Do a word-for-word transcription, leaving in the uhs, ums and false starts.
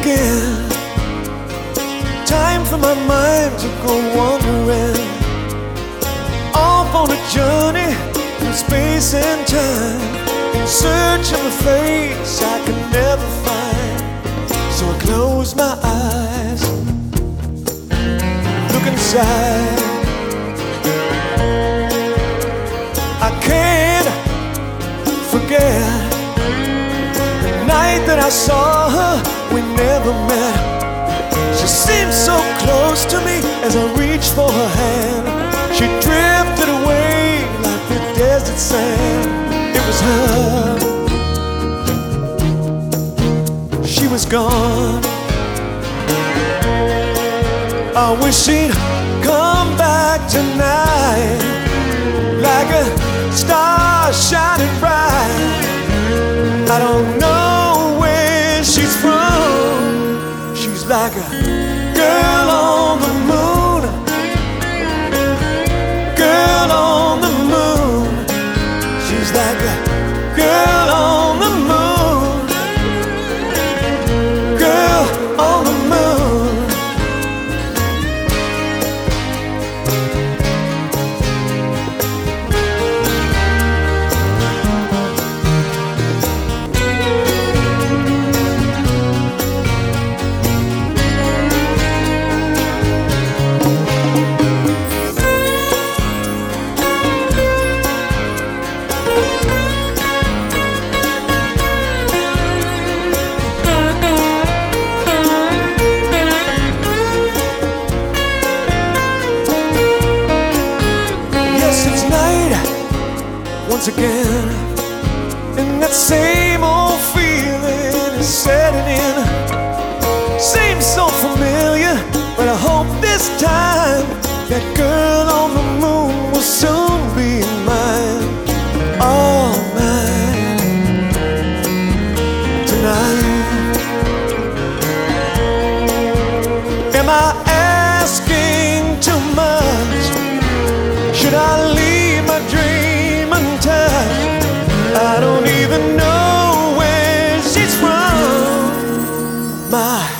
again. Time for my mind to go wandering, off on a journey through space and time, in search of a face I can never find. So I close my eyes, look inside. I can't forget the night that I saw her. We never met. She seemed so close to me as I reached for her hand. She drifted away like the desert sand. It was her. She was gone. I wish she'd come back tonight, like a star shining bright. I don't know where she's from. She's like a girl on the moon, girl on the moon. She's like a girl on the moon, girl on the moon. Once again, and that same old feeling is setting in. Seems so familiar, but I hope this time that girl on the moon will soon be mine. All mine tonight. Am I asking too much? Should I leave my dream untouched? I don't even know where she's from. My